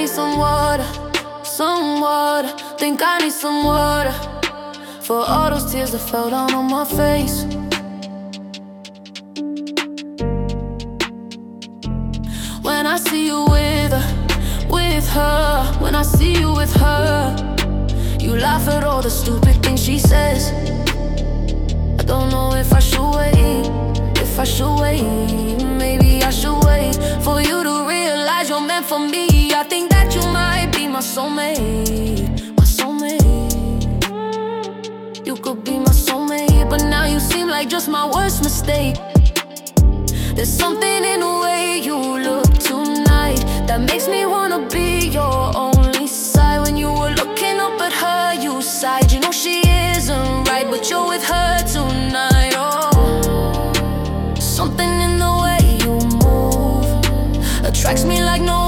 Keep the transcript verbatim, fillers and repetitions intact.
need some water, some water. Think I need some water for all those tears that fell down on my face. When I see you with her, with her, when I see you with her, you laugh at all the stupid things she says. I don't know if I should wait, if I should wait. Maybe I should wait for you to realize you're meant for me. I think that you might be my soulmate, my soulmate. You could be my soulmate, but now you seem like just my worst mistake. There's something in the way you look tonight that makes me wanna be your only side. When you were looking up at her, you sighed. You know she isn't right, but you're with her tonight. Oh, something in the way you move attracts me like no